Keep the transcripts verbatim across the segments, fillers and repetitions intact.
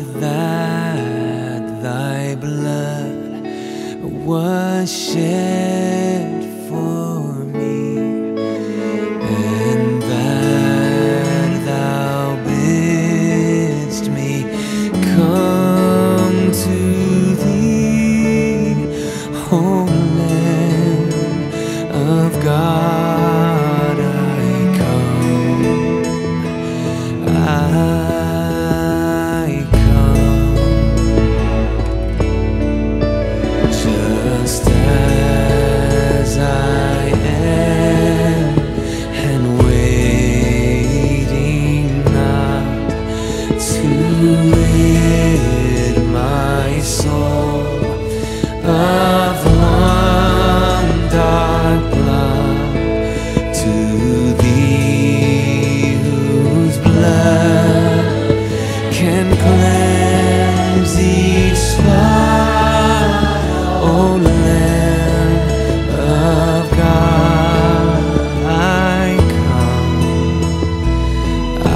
that thy blood was shed for me, and that thou bidst me come to thee, O Lamb of God. Just as I am, and waiting not to rid my soul of one dark cloud, to thee whose blood can cleanse each spot, O Lamb of God, I come, I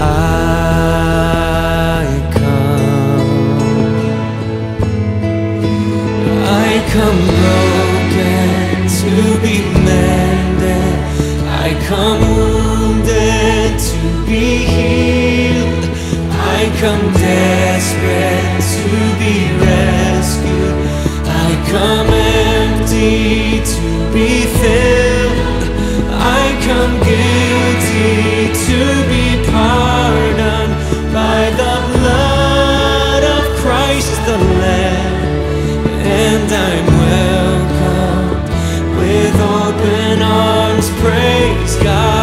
come, I come broken to be mended, I come wounded to be healed, I come desperate to be rescued, I come empty to be filled, I come guilty to be pardoned by the blood of Christ the Lamb, and I'm welcomed with open arms, praise God.